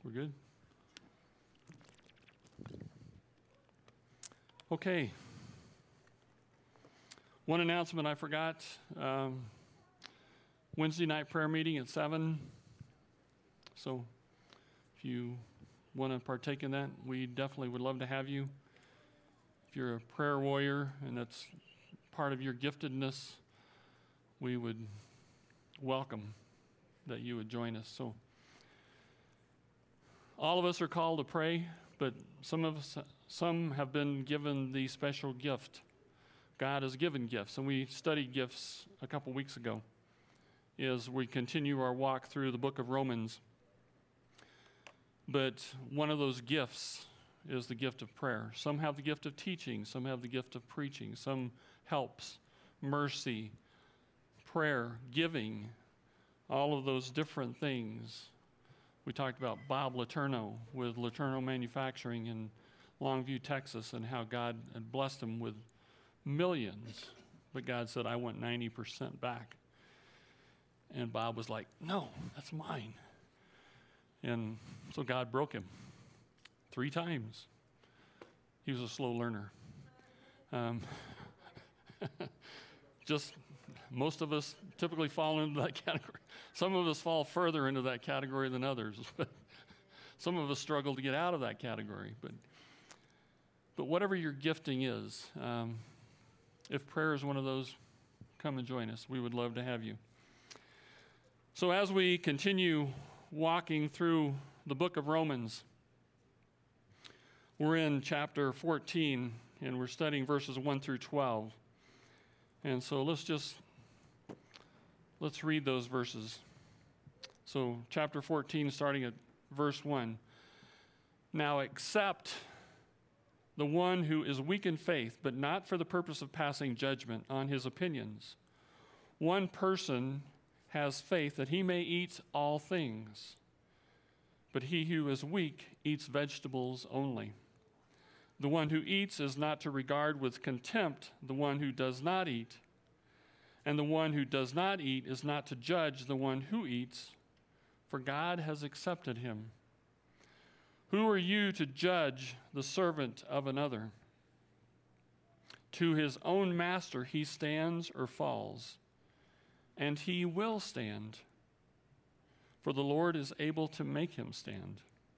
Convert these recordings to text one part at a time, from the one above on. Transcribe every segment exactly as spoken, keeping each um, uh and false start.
We're good? Okay. One announcement I forgot. Um, Wednesday night prayer meeting at seven. So if you want to partake in that, we definitely would love to have you. If you're a prayer warrior and that's part of your giftedness, we would welcome that you would join us. So all of us are called to pray, but some of us, some have been given the special gift. God has given gifts, and we studied gifts a couple weeks ago as we continue our walk through the book of Romans. But one of those gifts is the gift of prayer. Some have the gift of teaching, some have the gift of preaching, some helps, mercy, prayer, giving, all of those different things. We talked about Bob Laterno with Laterno Manufacturing in Longview, Texas, and how God had blessed him with millions. But God said, I want ninety percent back. And Bob was like, no, that's mine. And so God broke him three times. He was a slow learner. Um, just most of us typically fall into that category. Some of us fall further into that category than others. But some of us struggle to get out of that category. But but whatever your gifting is, um, if prayer is one of those, come and join us. We would love to have you. So as we continue walking through the book of Romans, we're in chapter fourteen, and we're studying verses one through twelve. And so let's just, let's read those verses. So chapter fourteen, starting at verse one. Now accept the one who is weak in faith, but not for the purpose of passing judgment on his opinions. One person has faith that he may eat all things, but he who is weak eats vegetables only. The one who eats is not to regard with contempt the one who does not eat, and the one who does not eat is not to judge the one who eats, for God has accepted him. Who are you to judge the servant of another? To his own master he stands or falls, and he will stand, for the Lord is able to make him stand.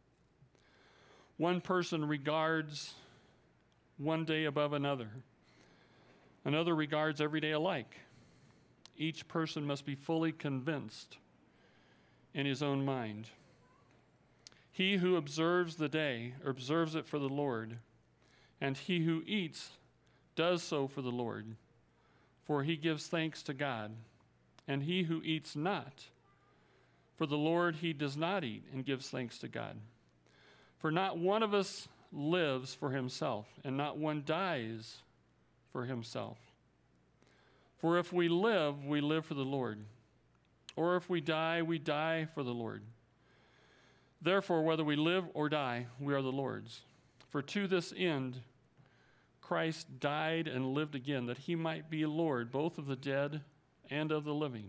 One person regards one day above another. Another regards every day alike. Each person must be fully convinced in his own mind. He who observes the day observes it for the Lord, and he who eats does so for the Lord, for he gives thanks to God. And he who eats not, for the Lord he does not eat and gives thanks to God. For not one of us lives for himself, and not one dies for himself. For if we live, we live for the Lord. Or if we die, we die for the Lord. Therefore, whether we live or die, we are the Lord's. For to this end, Christ died and lived again, that he might be Lord, both of the dead and of the living.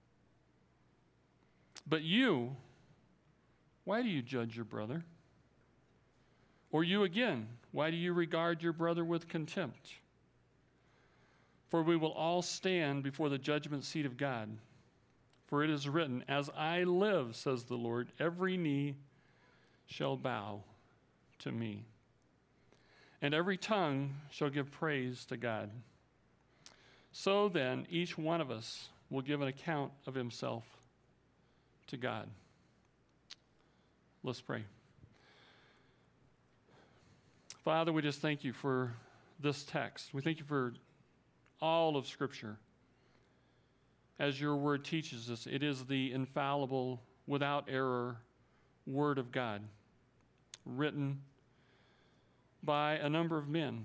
But you, why do you judge your brother? Or you again, why do you regard your brother with contempt? For we will all stand before the judgment seat of God. For it is written, as I live, says the Lord, every knee shall bow to me, and every tongue shall give praise to God. So then, each one of us will give an account of himself to God. Let's pray. Father, we just thank you for this text. We thank you for all of Scripture. As your word teaches us, it is the infallible, without error, word of God, written by a number of men,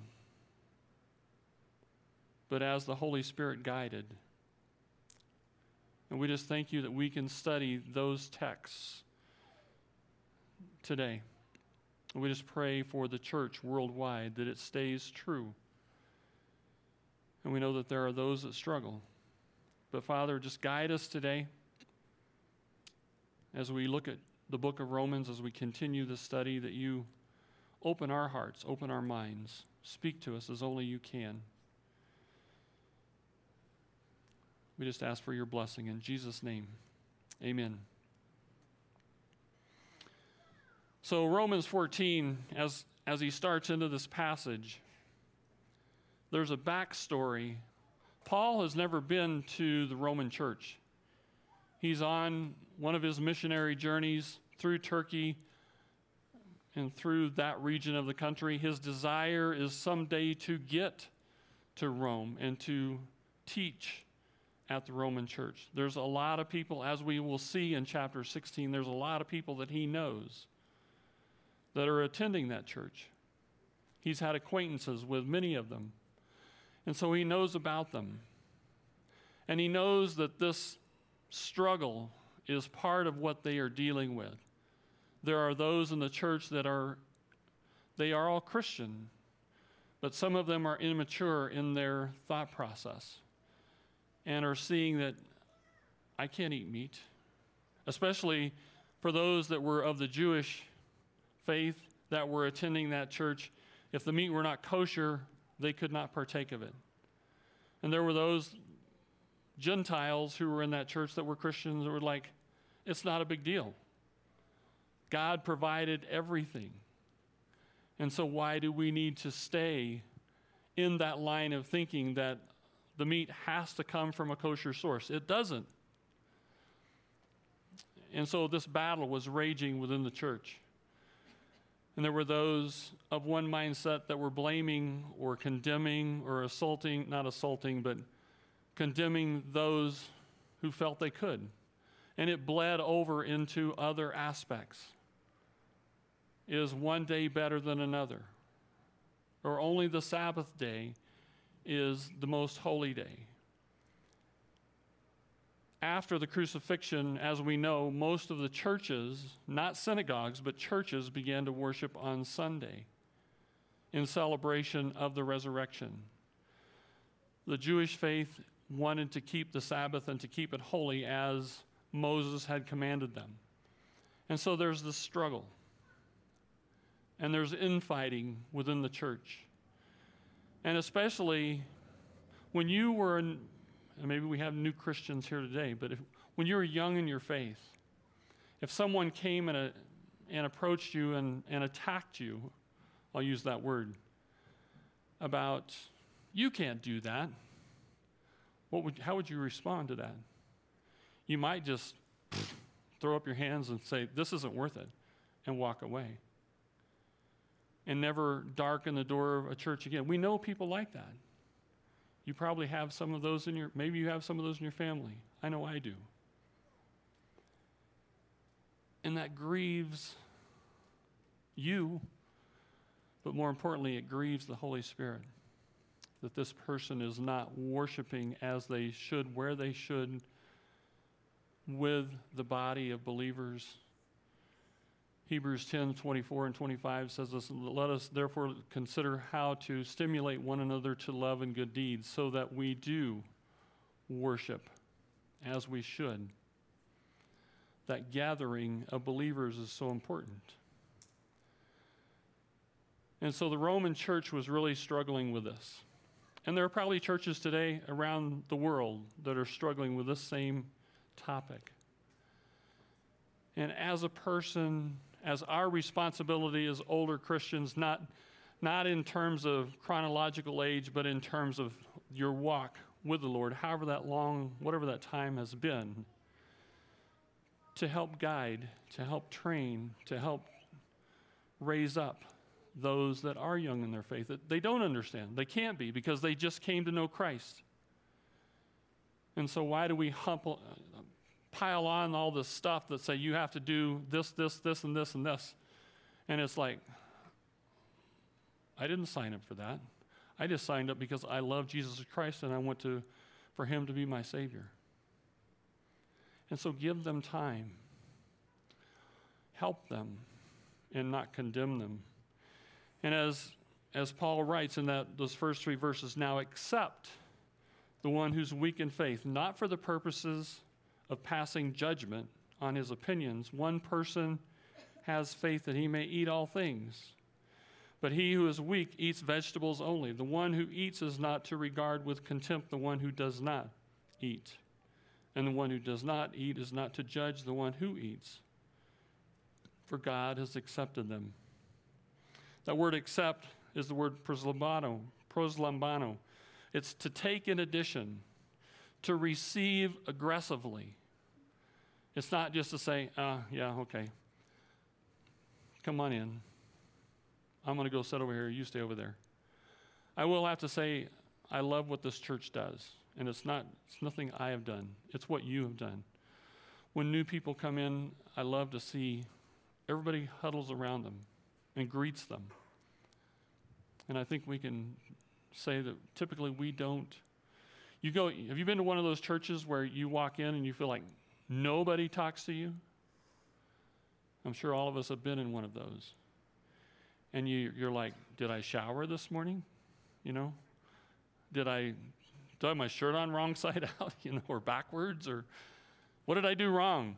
but as the Holy Spirit guided. And we just thank you that we can study those texts today. And we just pray for the church worldwide that it stays true. And we know that there are those that struggle. But Father, just guide us today as we look at the book of Romans as we continue the study, that you open our hearts, open our minds, speak to us as only you can. We just ask for your blessing in Jesus' name. Amen. So Romans fourteen, as, as he starts into this passage, there's a backstory. Paul has never been to the Roman church. He's on one of his missionary journeys through Turkey and through that region of the country. His desire is someday to get to Rome and to teach at the Roman church. There's a lot of people, as we will see in chapter sixteen, there's a lot of people that he knows that are attending that church. He's had acquaintances with many of them. And so he knows about them. And he knows that this struggle is part of what they are dealing with. There are those in the church that are, they are all Christian, but some of them are immature in their thought process and are seeing that I can't eat meat, especially for those that were of the Jewish faith that were attending that church. If the meat were not kosher, they could not partake of it. And there were those Gentiles who were in that church that were Christians that were like, it's not a big deal. God provided everything. And so why do we need to stay in that line of thinking that the meat has to come from a kosher source? It doesn't. And so this battle was raging within the church. And there were those of one mindset that were blaming or condemning or assaulting, not assaulting, but condemning those who felt they could. And it bled over into other aspects. Is one day better than another? Or only the Sabbath day is the most holy day? After the crucifixion, as we know, most of the churches, not synagogues, but churches began to worship on Sunday in celebration of the resurrection. The Jewish faith wanted to keep the Sabbath and to keep it holy as Moses had commanded them. And so there's this struggle. And there's infighting within the church. And especially when you were in, and maybe we have new Christians here today, but if, when you were young in your faith, if someone came and, uh, and approached you and, and attacked you, I'll use that word, about, you can't do that, what would, how would you respond to that? You might just throw up your hands and say, this isn't worth it, and walk away. And never darken the door of a church again. We know people like that. You probably have some of those in your, maybe you have some of those in your family. I know I do. And that grieves you, but more importantly, it grieves the Holy Spirit that this person is not worshiping as they should, where they should, with the body of believers. Hebrews ten, twenty-four and twenty-five says this, let us therefore consider how to stimulate one another to love and good deeds so that we do worship as we should. That gathering of believers is so important. And so the Roman church was really struggling with this. And there are probably churches today around the world that are struggling with this same topic. And as a person, as our responsibility as older Christians, not, not in terms of chronological age, but in terms of your walk with the Lord, however that long, whatever that time has been, to help guide, to help train, to help raise up those that are young in their faith, that they don't understand. They can't be because they just came to know Christ. And so why do we hump, pile on all this stuff that say you have to do this, this, this, and this, and this? And it's like, I didn't sign up for that. I just signed up because I love Jesus Christ and I want to, for him to be my Savior. And so give them time. Help them and not condemn them. And as, as Paul writes in that those first three verses, now accept the one who's weak in faith, not for the purposes of passing judgment on his opinions. One person has faith that he may eat all things. But he who is weak eats vegetables only. The one who eats is not to regard with contempt the one who does not eat. And the one who does not eat is not to judge the one who eats, for God has accepted them. That word accept is the word proslambano, proslambano. It's to take in addition, to receive aggressively. It's not just to say, ah, yeah, okay, come on in. I'm going to go sit over here. You stay over there. I will have to say, I love what this church does. And it's not, it's nothing I have done. It's what you have done. When new people come in, I love to see everybody huddles around them and greets them. And I think we can say that typically we don't. You go, have you been to one of those churches where you walk in and you feel like nobody talks to you? I'm sure all of us have been in one of those. And you, you're like, did I shower this morning? You know? Did I, do I have my shirt on wrong side out, you know, or backwards? Or what did I do wrong?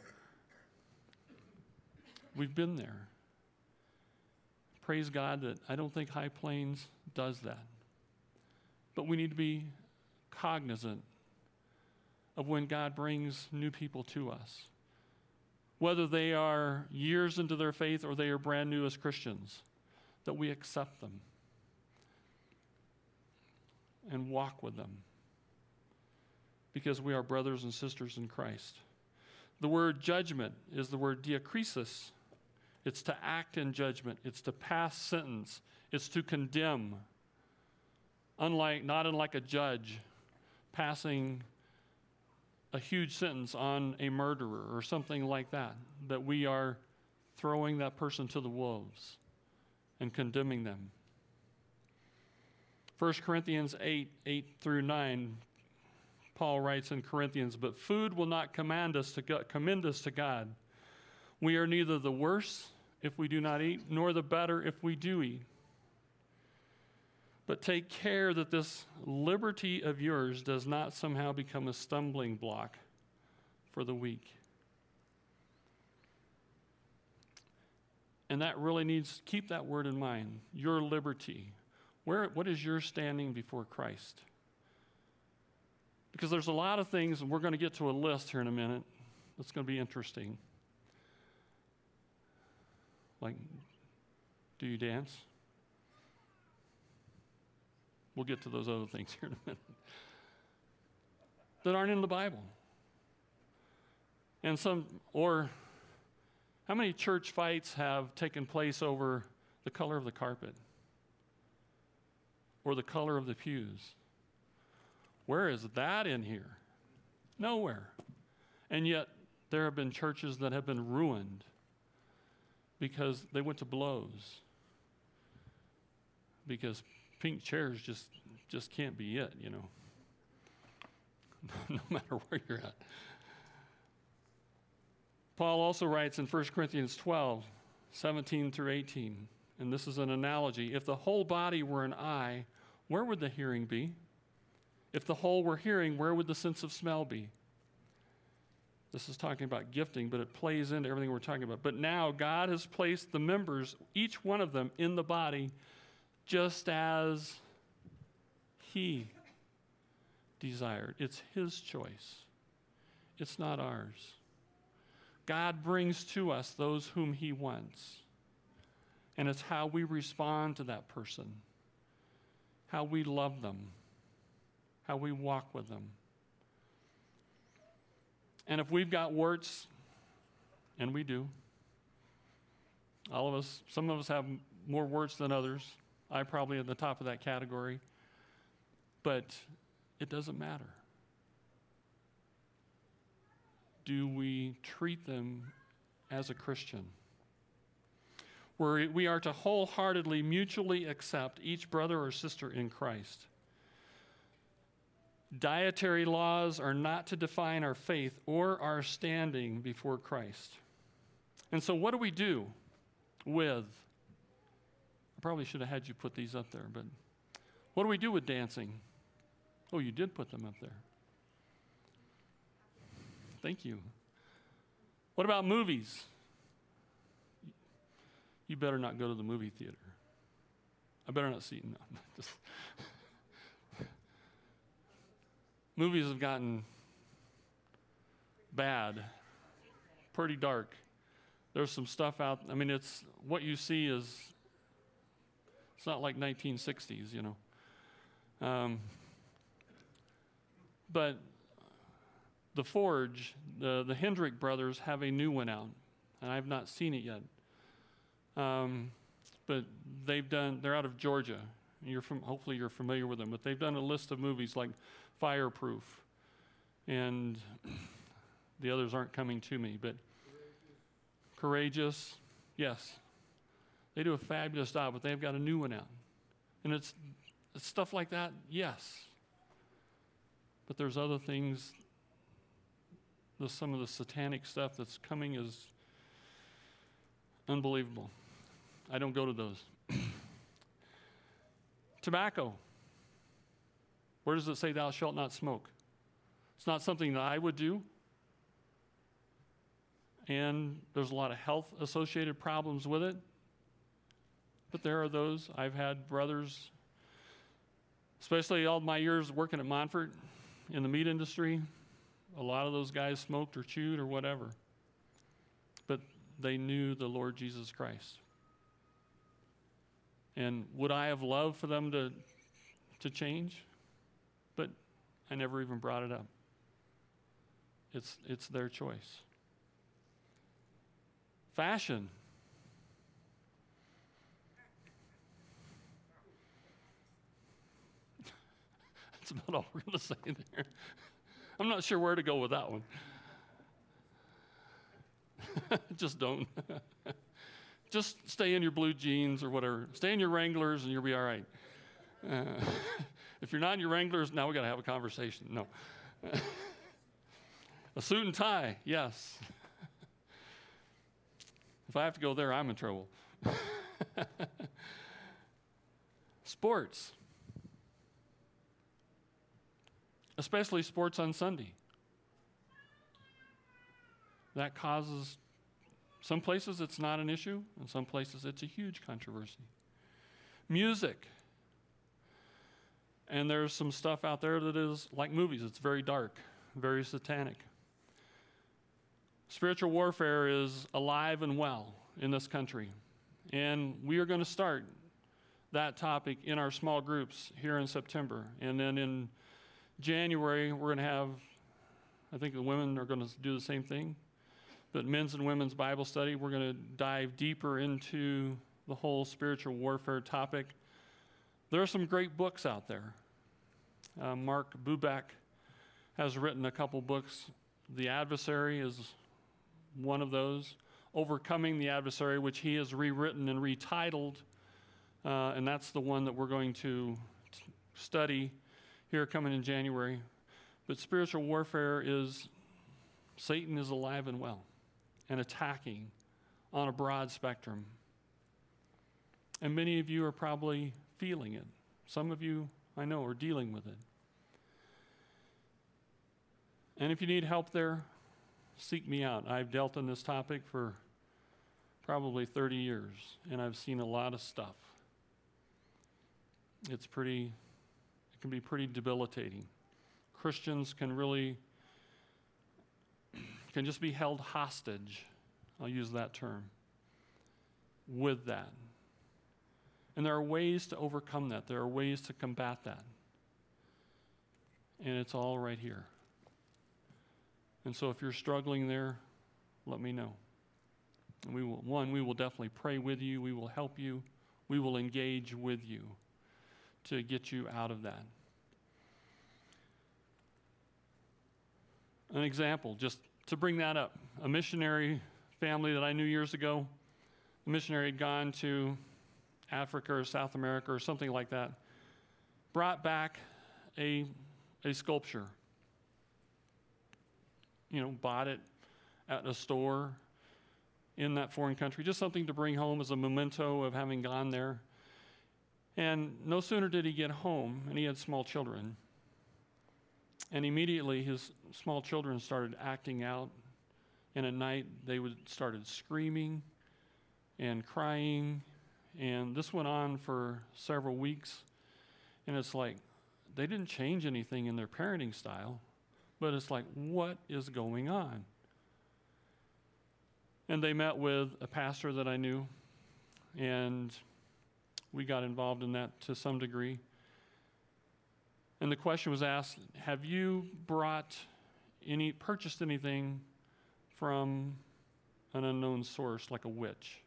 We've been there. Praise God that I don't think High Plains does that. But we need to be cognizant of when God brings new people to us. Whether they are years into their faith or they are brand new as Christians, that we accept them and walk with them because we are brothers and sisters in Christ. The word judgment is the word diakrisis. It's to act in judgment. It's to pass sentence. It's to condemn. Unlike, not unlike a judge passing a huge sentence on a murderer or something like that, that we are throwing that person to the wolves and condemning them. First Corinthians eight, eight through nine, Paul writes in Corinthians, but food will not command us to go, commend us to God. We are neither the worse if we do not eat, nor the better if we do eat. But take care that this liberty of yours does not somehow become a stumbling block for the weak. And that really needs, keep that word in mind, your liberty. Where, what is your standing before Christ? Because there's a lot of things, and we're going to get to a list here in a minute, that's going to be interesting. Like, do you dance? We'll get to those other things here in a minute. That aren't in the Bible. And some, or how many church fights have taken place over the color of the carpet? Or the color of the pews? Where is that in here? Nowhere. And yet, there have been churches that have been ruined because they went to blows. Because pink chairs just, just can't be it, you know. No matter where you're at. Paul also writes in First Corinthians twelve, seventeen through eighteen, and this is an analogy. If the whole body were an eye, where would the hearing be? If the whole were hearing, where would the sense of smell be? This is talking about gifting, but it plays into everything we're talking about. But now God has placed the members, each one of them, in the body just as He desired. It's His choice. It's not ours. God brings to us those whom He wants. And it's how we respond to that person, how we love them, how we walk with them. And if we've got warts, and we do, all of us, some of us have more warts than others. I'm probably at the top of that category. But it doesn't matter. Do we treat them as a Christian? Where we are to wholeheartedly, mutually accept each brother or sister in Christ. Dietary laws are not to define our faith or our standing before Christ. And so what do we do with, I probably should have had you put these up there, but what do we do with dancing? Oh, you did put them up there. Thank you. What about movies? you better not go to the movie theater. I better not see, no. Just movies have gotten bad, pretty dark. There's some stuff out, I mean, it's, what you see is, it's not like nineteen sixties, you know. Um, but The Forge, the, the Hendrick brothers have a new one out, and I've not seen it yet. Um, but they've done, they're out of Georgia. You're from, hopefully you're familiar with them, but they've done a list of movies like Fireproof, and the others aren't coming to me, but Courageous, yes. They do a fabulous job, but they've got a new one out. And it's, it's stuff like that, yes. But there's other things, the, some of the satanic stuff that's coming is unbelievable. I don't go to those. Tobacco. Where does it say thou shalt not smoke? It's not something that I would do. And there's a lot of health associated problems with it. But there are those. I've had brothers, especially all my years working at Montfort in the meat industry, a lot of those guys smoked or chewed or whatever. But they knew the Lord Jesus Christ. And would I have loved for them to, to change? But I never even brought it up. It's, it's their choice. Fashion. That's about all we're going to say there. I'm not sure where to go with that one. Just don't. Just stay in your blue jeans or whatever. Stay in your Wranglers and you'll be all right. Uh, if you're not in your Wranglers, now we got to have a conversation. No. A suit and tie, yes. If I have to go there, I'm in trouble. Sports. Especially sports on Sunday. That causes, some places it's not an issue, and some places it's a huge controversy. Music. And there's some stuff out there that is like movies. It's very dark, very satanic. Spiritual warfare is alive and well in this country. And we are going to start that topic in our small groups here in September. And then in January, we're going to have, I think the women are going to do the same thing, but men's and women's Bible study, we're going to dive deeper into the whole spiritual warfare topic. There are some great books out there. Uh, Mark Bubeck has written a couple books. The Adversary is one of those. Overcoming the Adversary, which he has rewritten and retitled, uh, and that's the one that we're going to t- study here coming in January. But spiritual warfare is, Satan is alive and well and attacking on a broad spectrum. And many of you are probably feeling it. Some of you, I know, are dealing with it. And if you need help there, seek me out. I've dealt in this topic for probably thirty years, and I've seen a lot of stuff. It's pretty, it can be pretty debilitating. Christians can really, can just be held hostage, I'll use that term, with that. And there are ways to overcome that. There are ways to combat that. And it's all right here. And so if you're struggling there, let me know. And we will, one, we will definitely pray with you. We will help you. We will engage with you to get you out of that. An example, just to bring that up. A missionary family that I knew years ago, the missionary had gone to Africa or South America or something like that, brought back a, a sculpture. You know, bought it at a store in that foreign country, just something to bring home as a memento of having gone there. And no sooner did he get home, and he had small children, and immediately his small children started acting out, and at night they would started screaming, and crying. And this went on for several weeks. And it's like, they didn't change anything in their parenting style, but it's like, what is going on? And they met with a pastor that I knew, and we got involved in that to some degree. And the question was asked, have you brought any, purchased anything from an unknown source like a witch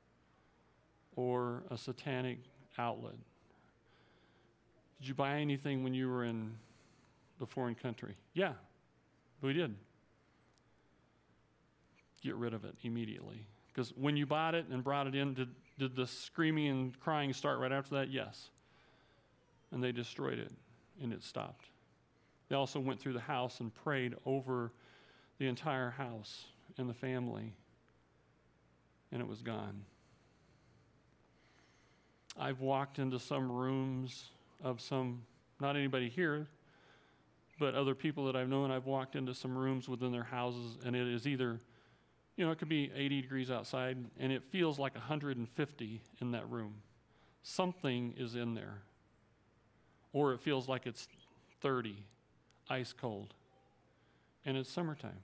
or a satanic outlet? Did you buy anything when you were in the foreign country? Yeah, we did. Get rid of it immediately. Because when you bought it and brought it in, did, did the screaming and crying start right after that? Yes. And they destroyed it, and it stopped. They also went through the house and prayed over the entire house and the family, and it was gone. I've walked into some rooms of some, not anybody here, but other people that I've known. I've walked into some rooms within their houses, and it is either, you know, it could be eighty degrees outside, and it feels like one hundred fifty in that room. Something is in there. Or it feels like it's thirty, ice cold, and it's summertime.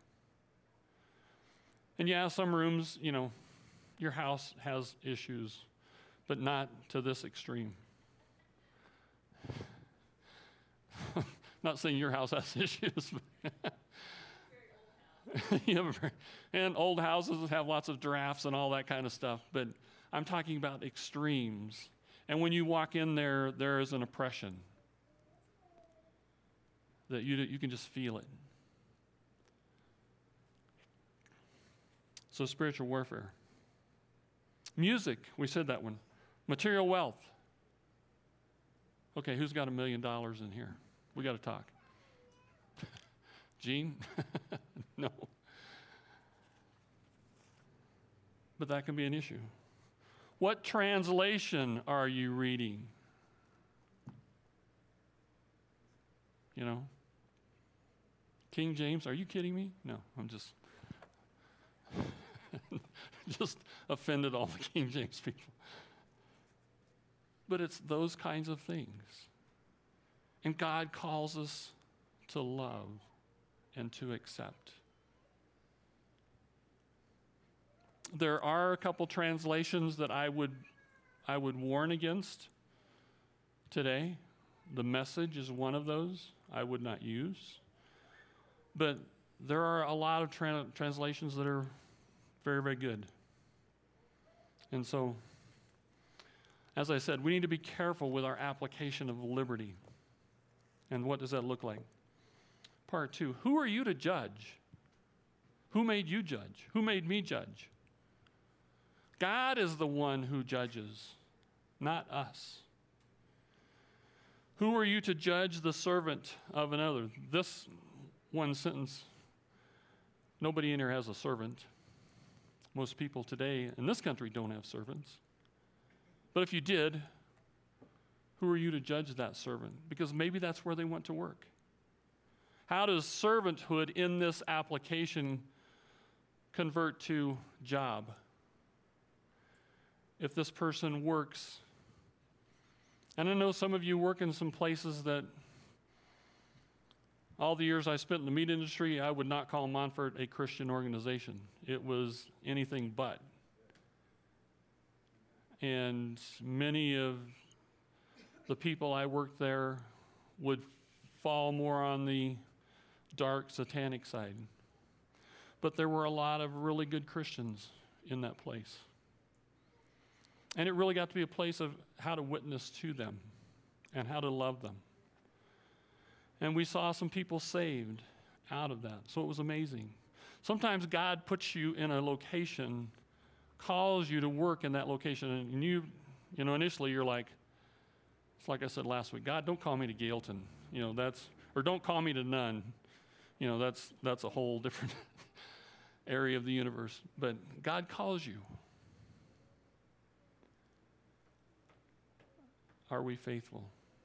And yeah, some rooms, you know, your house has issues, but not to this extreme. Not saying your house has issues. Yeah, and old houses have lots of drafts and all that kind of stuff, but I'm talking about extremes. And when you walk in there, there is an oppression that you, you can just feel it. So spiritual warfare. Music, we said that one. Material wealth. Okay, who's got a million dollars in here? We got to talk. Gene? No. But that can be an issue. What translation are you reading? You know? King James, are you kidding me? No, I'm just just offended all the King James people. But it's those kinds of things. And God calls us to love and to accept. There are a couple translations that I would I would warn against today. The Message is one of those I would not use. But there are a lot of tra- translations that are very, very good. And so, as I said, we need to be careful with our application of liberty. And what does that look like? Part two, who are you to judge? Who made you judge? Who made me judge? God is the one who judges, not us. Who are you to judge the servant of another? This one sentence, nobody in here has a servant. Most people today in this country don't have servants. But if you did, who are you to judge that servant? Because maybe that's where they went to work. How does servanthood in this application convert to job? If this person works, and I know some of you work in some places that all the years I spent in the meat industry, I would not call Montfort a Christian organization. It was anything but. And many of the people I worked there would fall more on the dark satanic side. But there were a lot of really good Christians in that place. And it really got to be a place of how to witness to them and how to love them. And we saw some people saved out of that. So it was amazing. Sometimes God puts you in a location, calls you to work in that location, and you, you know, initially you're like, it's like I said last week, God, don't call me to Gailton. You know, that's, or don't call me to none. You know, that's that's a whole different area of the universe. But God calls you. Are we faithful?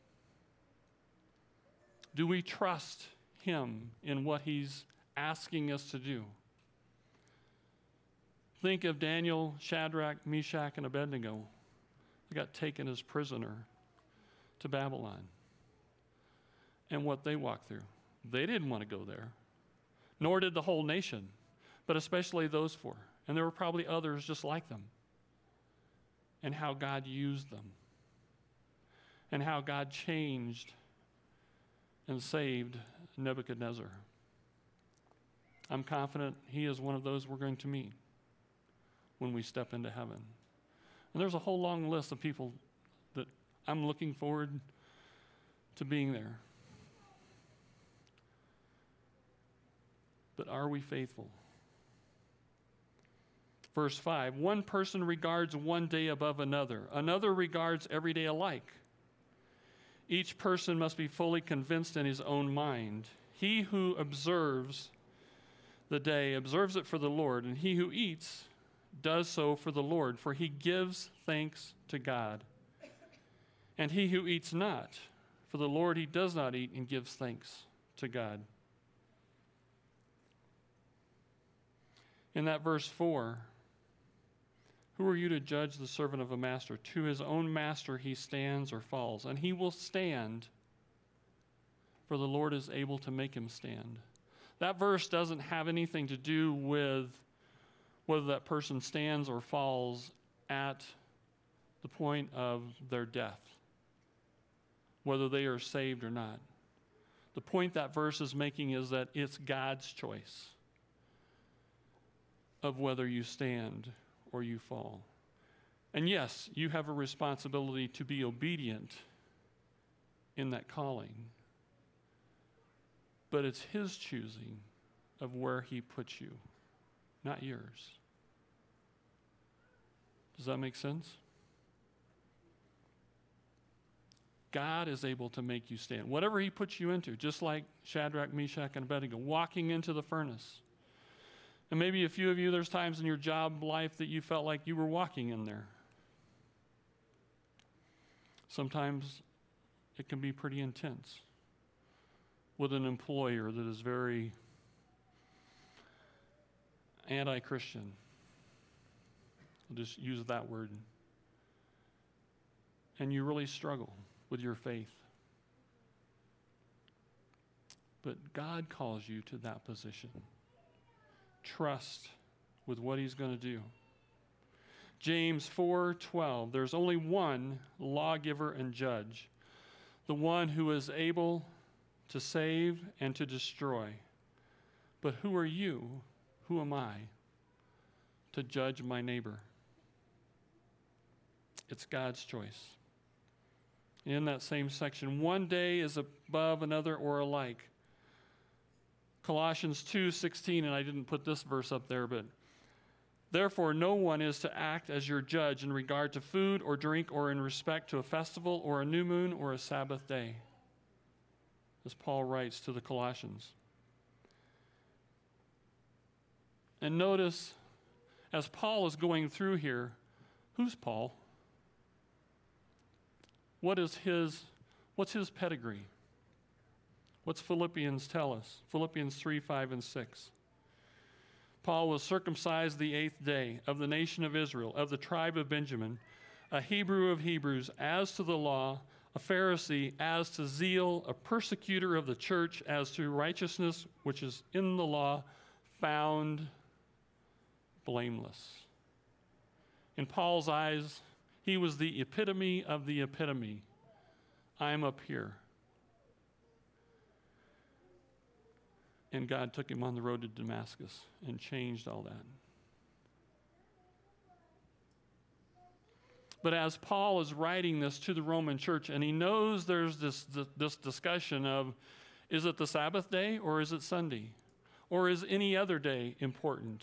Do we trust Him in what He's asking us to do? Think of Daniel, Shadrach, Meshach, and Abednego. They got taken as prisoner to Babylon. And what they walked through. They didn't want to go there, nor did the whole nation, but especially those four. And there were probably others just like them. And how God used them. And how God changed and saved Nebuchadnezzar. I'm confident he is one of those we're going to meet when we step into heaven. And there's a whole long list of people that I'm looking forward to being there. But are we faithful? Verse five, one person regards one day above another. Another regards every day alike. Each person must be fully convinced in his own mind. He who observes the day observes it for the Lord, and he who eats does so for the Lord, for he gives thanks to God. And he who eats not, for the Lord he does not eat and gives thanks to God. In that verse four, who are you to judge the servant of a master? To his own master he stands or falls, and he will stand, for the Lord is able to make him stand. That verse doesn't have anything to do with whether that person stands or falls at the point of their death, whether they are saved or not. The point that verse is making is that it's God's choice of whether you stand or you fall. And yes, you have a responsibility to be obedient in that calling. But it's his choosing of where he puts you, not yours. Does that make sense? God is able to make you stand. Whatever he puts you into, just like Shadrach, Meshach, and Abednego, walking into the furnace. And maybe a few of you, there's times in your job life that you felt like you were walking in there. Sometimes it can be pretty intense with an employer that is very anti-Christian. I'll just use that word. And you really struggle with your faith. But God calls you to that position. Trust with what he's going to do. James four twelve, there's only one lawgiver and judge, the one who is able to save and to destroy. But who are you? Who am I to judge my neighbor? It's God's choice. In that same section, one day is above another or alike. Colossians two sixteen, and I didn't put this verse up there, but therefore no one is to act as your judge in regard to food or drink or in respect to a festival or a new moon or a Sabbath day, as Paul writes to the Colossians. And notice, as Paul is going through here, who's Paul? What is his, what's his pedigree? What's Philippians tell us? Philippians three, five, and six. Paul was circumcised the eighth day, of the nation of Israel, of the tribe of Benjamin, a Hebrew of Hebrews, as to the law, a Pharisee, as to zeal, a persecutor of the church, as to righteousness which is in the law, found blameless. In Paul's eyes, he was the epitome of the epitome. I'm up here. And God took him on the road to Damascus and changed all that. But as Paul is writing this to the Roman church, and he knows there's this, this discussion of, is it the Sabbath day or is it Sunday? Or is any other day important?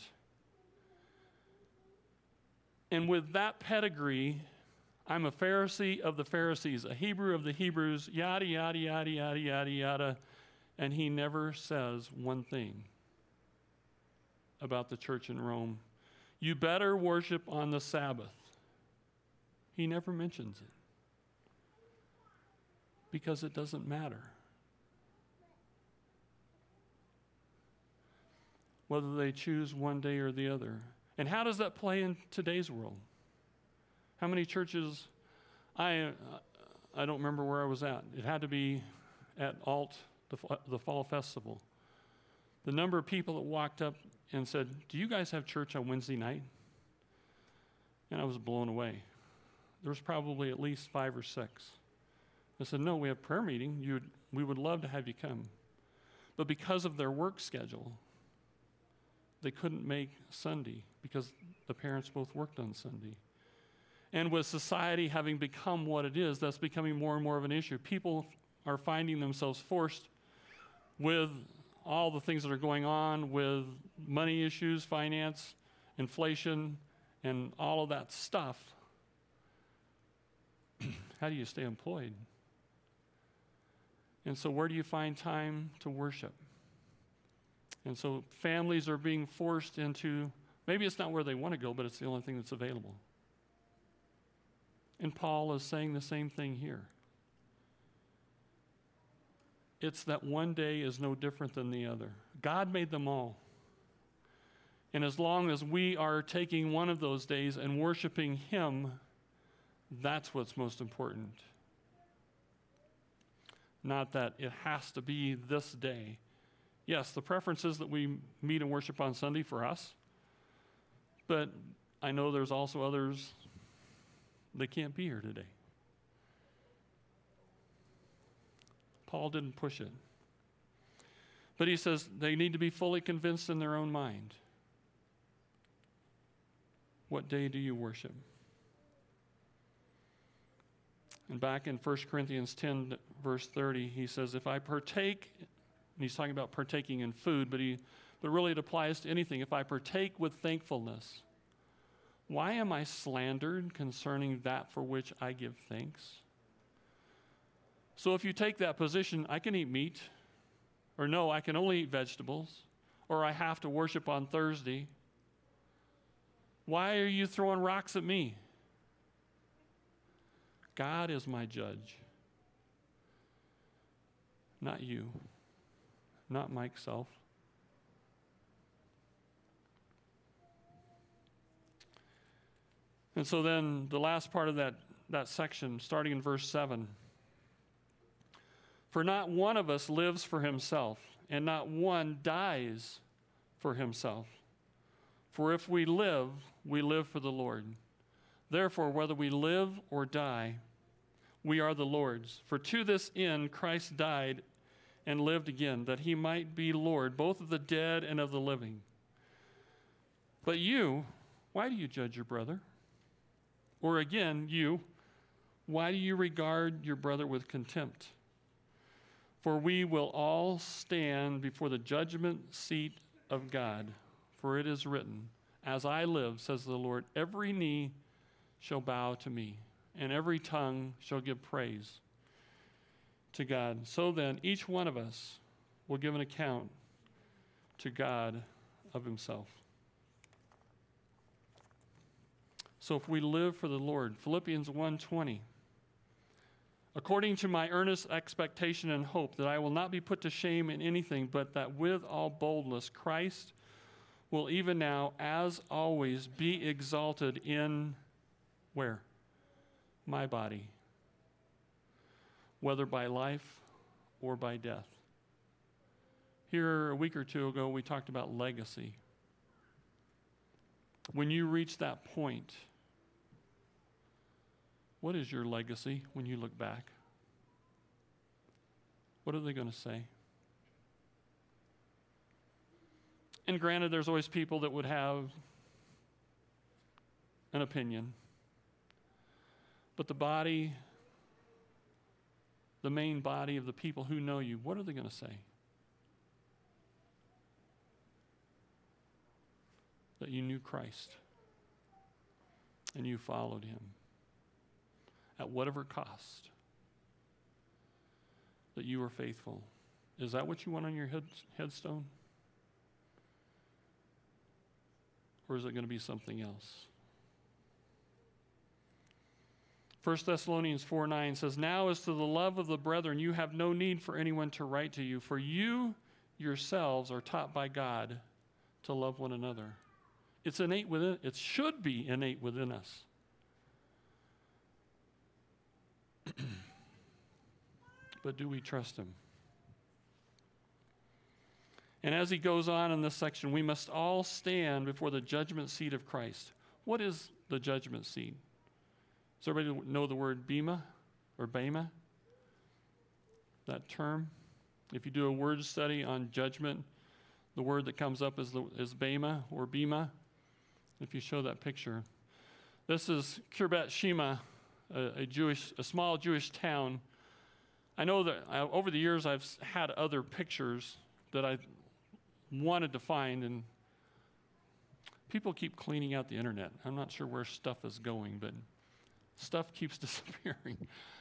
And with that pedigree, I'm a Pharisee of the Pharisees, a Hebrew of the Hebrews, yada, yada, yada, yada, yada, yada. And he never says one thing about the church in Rome. You better worship on the Sabbath. He never mentions it. Because it doesn't matter. Whether they choose one day or the other. And how does that play in today's world? How many churches, I uh, I don't remember where I was at. It had to be at Alt, the, the Fall Festival. The number of people that walked up and said, "Do you guys have church on Wednesday night?" And I was blown away. There was probably at least five or six. I said, "No, we have prayer meeting. You'd, we would love to have you come." But because of their work schedule, they couldn't make Sunday because the parents both worked on Sunday. And with society having become what it is, that's becoming more and more of an issue. People are finding themselves forced with all the things that are going on with money issues, finance, inflation, and all of that stuff. How do you stay employed? And so where do you find time to worship? And so families are being forced into, maybe it's not where they want to go, but it's the only thing that's available. And Paul is saying the same thing here. It's that one day is no different than the other. God made them all. And as long as we are taking one of those days and worshiping Him, that's what's most important. Not that it has to be this day. Yes, the preference is that we meet and worship on Sunday for us, but I know there's also others that can't be here today. Paul didn't push it. But he says they need to be fully convinced in their own mind. What day do you worship? And back in First Corinthians ten, verse thirty, he says, if I partake, and he's talking about partaking in food, but he, but really it applies to anything. If I partake with thankfulness, why am I slandered concerning that for which I give thanks? So if you take that position, I can eat meat, or no, I can only eat vegetables, or I have to worship on Thursday. Why are you throwing rocks at me? God is my judge, not you, not myself. And so then the last part of that, that section, starting in verse seven. For not one of us lives for himself, and not one dies for himself. For if we live, we live for the Lord. Therefore, whether we live or die, we are the Lord's. For to this end Christ died and lived again, that he might be Lord, both of the dead and of the living. But you, why do you judge your brother? Or again, you, why do you regard your brother with contempt? For we will all stand before the judgment seat of God. For it is written, as I live, says the Lord, every knee shall bow to me, and every tongue shall give praise to God. So then, each one of us will give an account to God of himself. So if we live for the Lord, Philippians one twenty, according to my earnest expectation and hope that I will not be put to shame in anything, but that with all boldness Christ will even now, as always, be exalted in where? My body, whether by life or by death. Here a week or two ago, we talked about legacy. When you reach that point, what is your legacy when you look back? What are they going to say? And granted, there's always people that would have an opinion. But the body, the main body of the people who know you, what are they going to say? That you knew Christ and you followed him at whatever cost, that you were faithful. Is that what you want on your head, headstone? Or is it going to be something else? First Thessalonians four nine says, now as to the love of the brethren, you have no need for anyone to write to you, for you yourselves are taught by God to love one another. It's innate within, it should be innate within us. But do we trust him? And as he goes on in this section, we must all stand before the judgment seat of Christ. What is the judgment seat? Does everybody know the word bema or bema? That term? If you do a word study on judgment, the word that comes up is, the, is bema or bema. If you show that picture. This is Kiryat Shema, a, a Jewish, a small Jewish town. I know that I, over the years I've had other pictures that I wanted to find, and people keep cleaning out the internet. I'm not sure where stuff is going, but stuff keeps disappearing.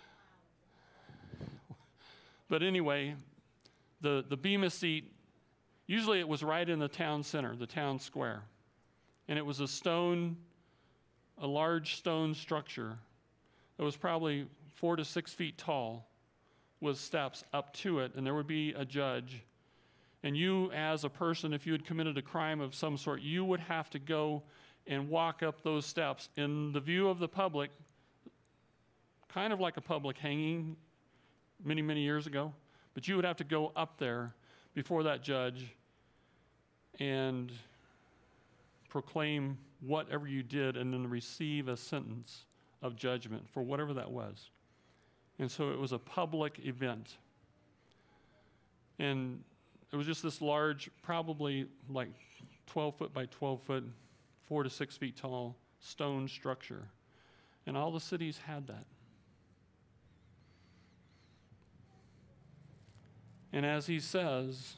But anyway, the, the bema seat, usually it was right in the town center, the town square. And it was a stone, a large stone structure that was probably four to six feet tall with steps up to it, and there would be a judge. And you, as a person, if you had committed a crime of some sort, you would have to go and walk up those steps in the view of the public, kind of like a public hanging many, many years ago. But you would have to go up there before that judge and proclaim whatever you did and then receive a sentence of judgment for whatever that was. And so it was a public event. And it was just this large, probably like twelve foot by twelve foot, four to six feet tall stone structure. And all the cities had that. And as he says,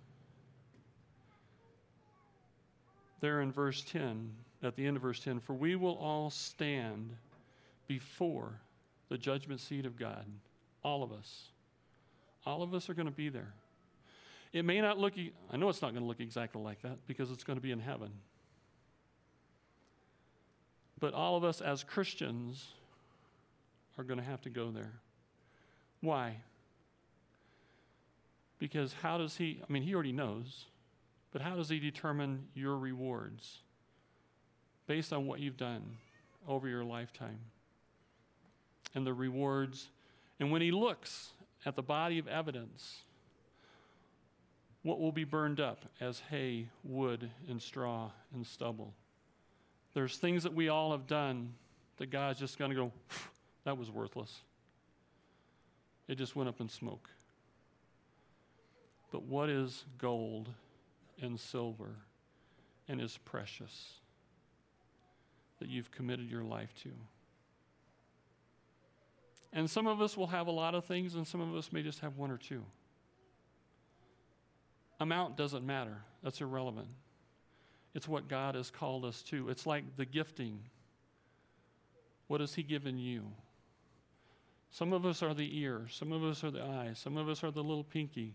there in verse ten, at the end of verse ten, for we will all stand before the judgment seat of God. All of us. All of us are going to be there. It may not look, e- I know it's not going to look exactly like that because it's going to be in heaven. But all of us as Christians are going to have to go there. Why? Because how does he, I mean, he already knows, but how does he determine your rewards? Based on what you've done over your lifetime. And the rewards. And when he looks at the body of evidence, what will be burned up as hay, wood, and straw, and stubble? There's things that we all have done that God's just going to go, that was worthless. It just went up in smoke. But what is gold and silver and is precious that you've committed your life to? And some of us will have a lot of things, and some of us may just have one or two. Amount doesn't matter. That's irrelevant. It's what God has called us to. It's like the gifting. What has he given you? Some of us are the ear. Some of us are the eye. Some of us are the little pinky.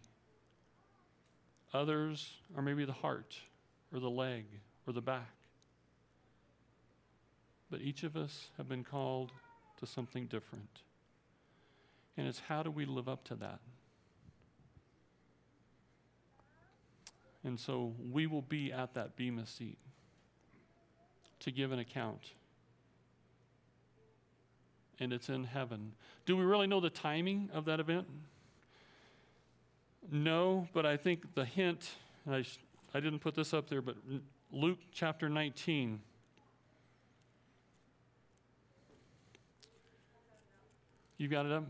Others are maybe the heart or the leg or the back. But each of us have been called to something different. And it's how do we live up to that? And so we will be at that bema seat to give an account. And it's in heaven. Do we really know the timing of that event? No, but I think the hint, and I, sh- I didn't put this up there, but Luke chapter nineteen. You got it up?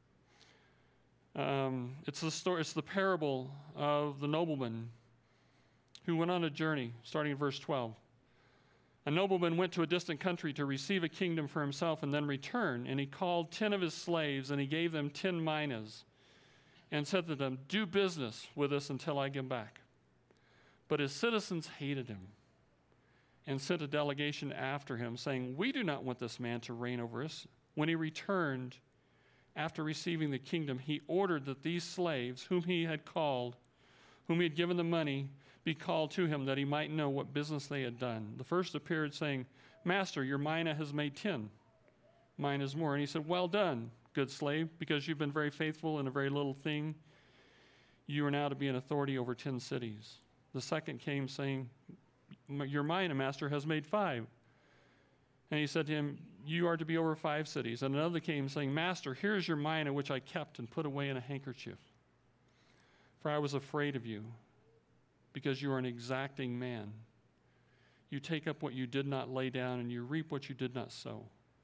Um, it's the story. It's the parable of the nobleman who went on a journey, starting in verse twelve. A nobleman went to a distant country to receive a kingdom for himself and then return, and he called ten of his slaves, and he gave them ten minas, and said to them, do business with us until I get back. But his citizens hated him and sent a delegation after him, saying, we do not want this man to reign over us. When he returned, after receiving the kingdom, he ordered that these slaves, whom he had called, whom he had given the money, be called to him, that he might know what business they had done. The first appeared, saying, Master, your mina has made ten minas more. And he said, well done, good slave, because you've been very faithful in a very little thing. You are now to be an authority over ten cities. The second came, saying, your mina, master, has made five. And he said to him, you are to be over five cities. And another came saying, Master, here is your mina which I kept and put away in a handkerchief. For I was afraid of you, because you are an exacting man. You take up what you did not lay down, and you reap what you did not sow.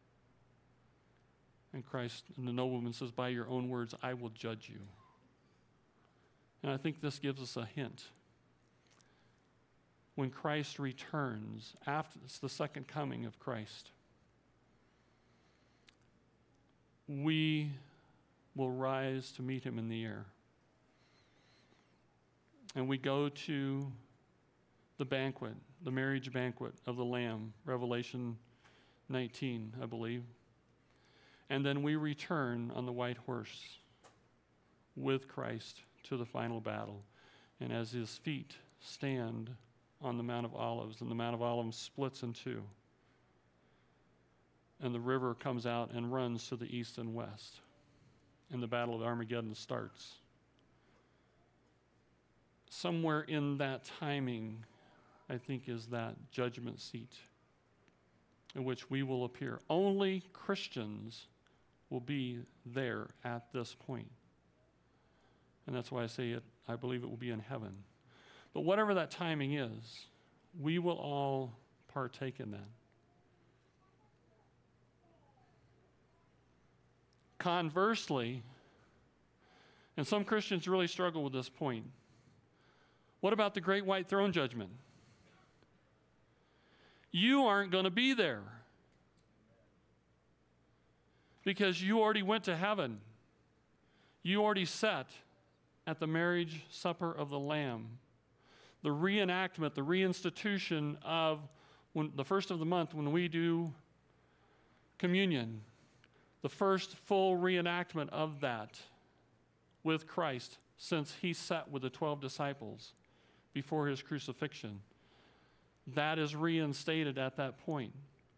And Christ, and the nobleman says, by your own words, I will judge you. And I think this gives us a hint. When Christ returns, after it's the second coming of Christ, we will rise to meet him in the air. And we go to the banquet, the marriage banquet of the Lamb, Revelation nineteen, I believe. And then we return on the white horse with Christ to the final battle. And as his feet stand on the Mount of Olives, and the Mount of Olives splits in two, and the river comes out and runs to the east and west, and the battle of Armageddon starts. Somewhere in that timing, I think, is that judgment seat in which we will appear. Only Christians will be there at this point. And that's why I say it, I believe it will be in heaven. But whatever that timing is, we will all partake in that. Conversely, and some Christians really struggle with this point, what about the great white throne judgment? You aren't going to be there because you already went to heaven. You already sat at the marriage supper of the Lamb. The reenactment, the reinstitution of when, the first of the month when we do communion, the first full reenactment of that with Christ since he sat with the twelve disciples before his crucifixion. That is reinstated at that point.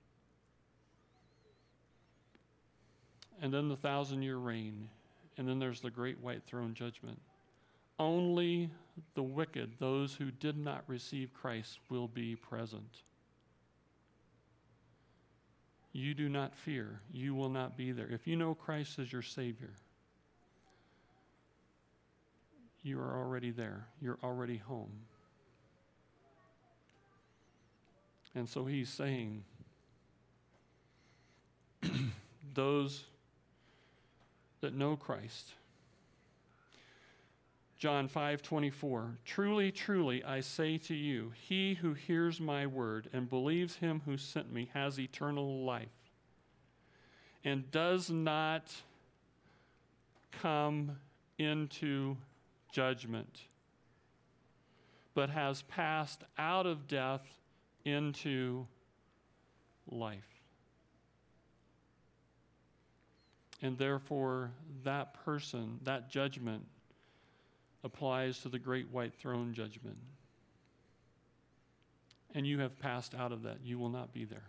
And then the thousand-year reign, and then there's the great white throne judgment. Only the wicked, those who did not receive Christ, will be present. You do not fear. You will not be there. If you know Christ as your Savior, you are already there. You're already home. And so he's saying, those that know Christ, John five twenty-four, truly, truly, I say to you, he who hears my word and believes him who sent me has eternal life and does not come into judgment, but has passed out of death into life. And therefore, that person, that judgment, applies to the great white throne judgment. And you have passed out of that. You will not be there.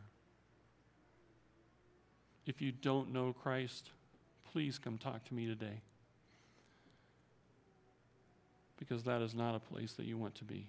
If you don't know Christ, please come talk to me today. Because that is not a place that you want to be.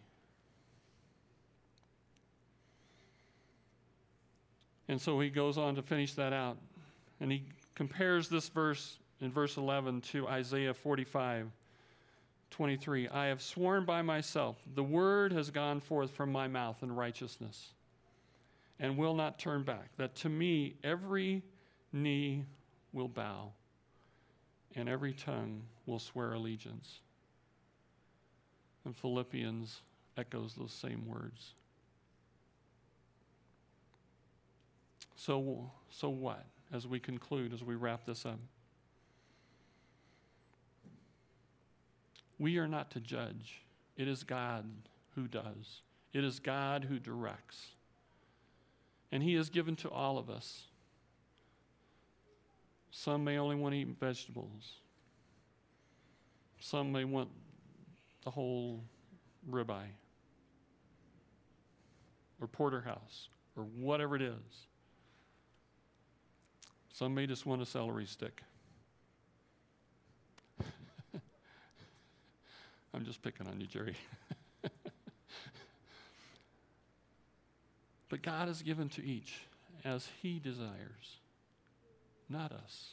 And so he goes on to finish that out. And he compares this verse in verse eleven to Isaiah forty-five twenty-three. I have sworn by myself, the word has gone forth from my mouth in righteousness, and will not turn back, that to me every knee will bow, and every tongue will swear allegiance. And Philippians echoes those same words. So, so what, as we conclude, as we wrap this up? We are not to judge. It is God who does. It is God who directs. And he has given to all of us. Some may only want to eat vegetables. Some may want the whole ribeye or porterhouse or whatever it is. Some may just want a celery stick. I'm just picking on you, Jerry. But God has given to each as he desires, not us.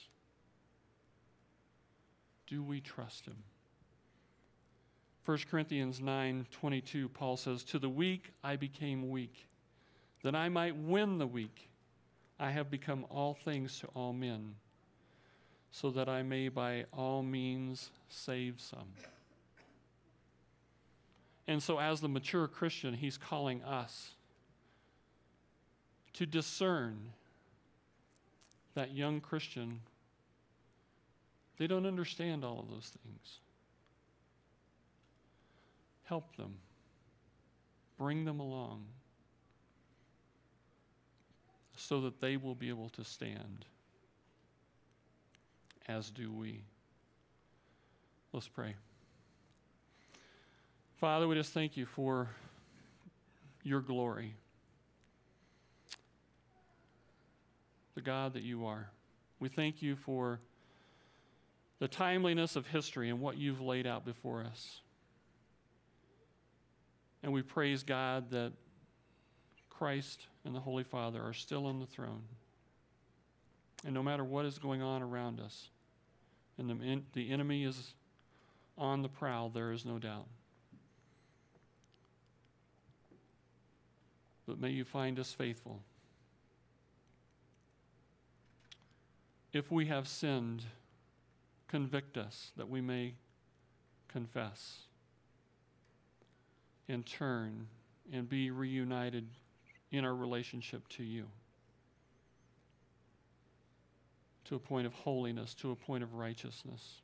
Do we trust him? First Corinthians nine twenty-two, Paul says, "To the weak I became weak, that I might win the weak. I have become all things to all men, so that I may by all means save some." And so as the mature Christian, he's calling us to discern that young Christian. They don't understand all of those things. Help them. Bring them along so that they will be able to stand, as do we. Let's pray. Father, we just thank you for your glory, the God that you are. We thank you for the timeliness of history and what you've laid out before us. And we praise God that Christ and the Holy Father are still on the throne. And no matter what is going on around us, and the, the enemy is on the prowl, there is no doubt. But may you find us faithful. If we have sinned, convict us that we may confess and turn and be reunited in our relationship to you, to a point of holiness, to a point of righteousness,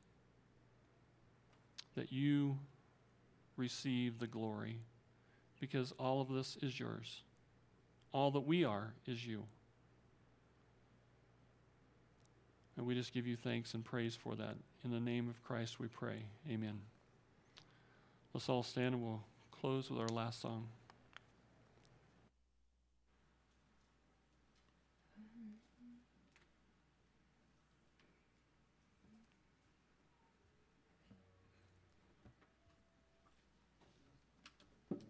that you receive the glory, because all of this is yours. All that we are is you. And we just give you thanks and praise for that. In the name of Christ we pray. Amen. Let's all stand and we'll close with our last song.